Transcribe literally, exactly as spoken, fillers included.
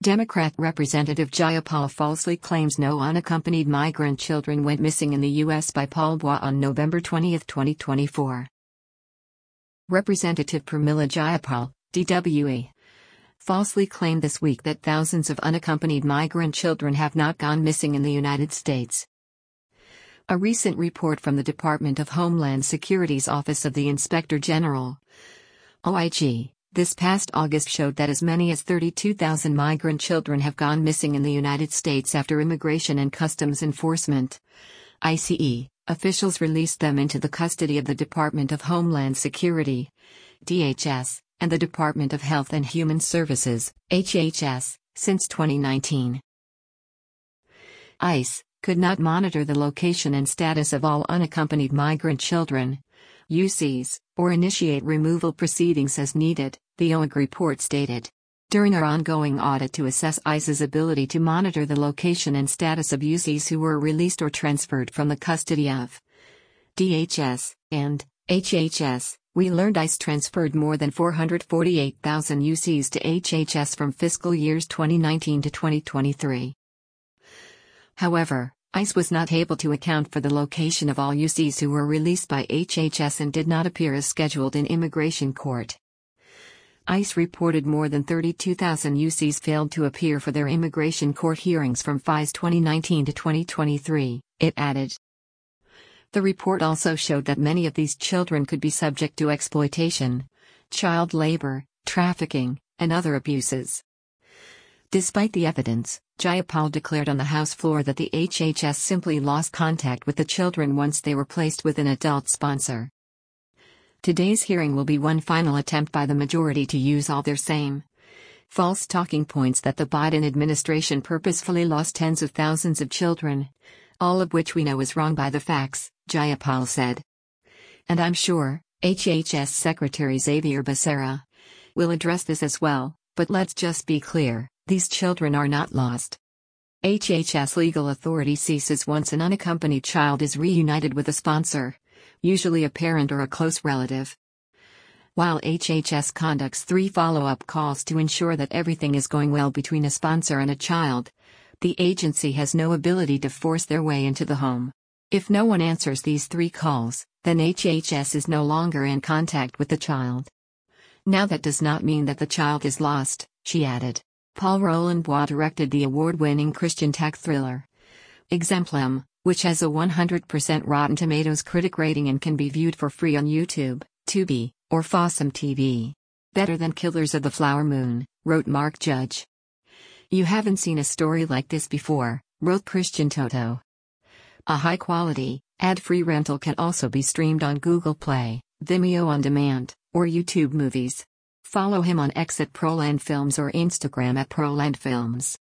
Democrat Representative Jayapal falsely claims no unaccompanied migrant children went missing in the U S by Paul Bois on November twentieth, twenty twenty-four. Representative Pramila Jayapal, D W E, falsely claimed this week that thousands of unaccompanied migrant children have not gone missing in the United States. A recent report from the Department of Homeland Security's Office of the Inspector General, O I G, this past August showed that as many as thirty-two thousand migrant children have gone missing in the United States after Immigration and Customs Enforcement (I C E) officials released them into the custody of the Department of Homeland Security (D H S) and the Department of Health and Human Services (H H S) since twenty nineteen. ICE could not monitor the location and status of all unaccompanied migrant children, U Cs, or initiate removal proceedings as needed, the O I G report stated. During our ongoing audit to assess ICE's ability to monitor the location and status of U Cs who were released or transferred from the custody of D H S and H H S, we learned ICE transferred more than four hundred forty-eight thousand U Cs to H H S from fiscal years twenty nineteen to twenty twenty-three. However, ICE was not able to account for the location of all U Cs who were released by H H S and did not appear as scheduled in immigration court. ICE reported more than thirty-two thousand U Cs failed to appear for their immigration court hearings from F Y's twenty nineteen to twenty twenty-three, it added. The report also showed that many of these children could be subject to exploitation, child labor, trafficking, and other abuses. Despite the evidence, Jayapal declared on the House floor that the H H S simply lost contact with the children once they were placed with an adult sponsor. Today's hearing will be one final attempt by the majority to use all their same false talking points that the Biden administration purposefully lost tens of thousands of children, all of which we know is wrong by the facts, Jayapal said. And I'm sure H H S Secretary Xavier Becerra will address this as well, but let's just be clear. These children are not lost. H H S legal authority ceases once an unaccompanied child is reunited with a sponsor, usually a parent or a close relative. While H H S conducts three follow-up calls to ensure that everything is going well between a sponsor and a child, the agency has no ability to force their way into the home. If no one answers these three calls, then H H S is no longer in contact with the child. Now that does not mean that the child is lost, she added. Paul Roland Bois directed the award-winning Christian tech thriller Exemplum, which has a one hundred percent Rotten Tomatoes critic rating and can be viewed for free on YouTube, Tubi, or Fossum T V. Better than Killers of the Flower Moon, wrote Mark Judge. You haven't seen a story like this before, wrote Christian Toto. A high-quality, ad-free rental can also be streamed on Google Play, Vimeo On Demand, or YouTube Movies. Follow him on X at Proland Films or Instagram at Proland Films.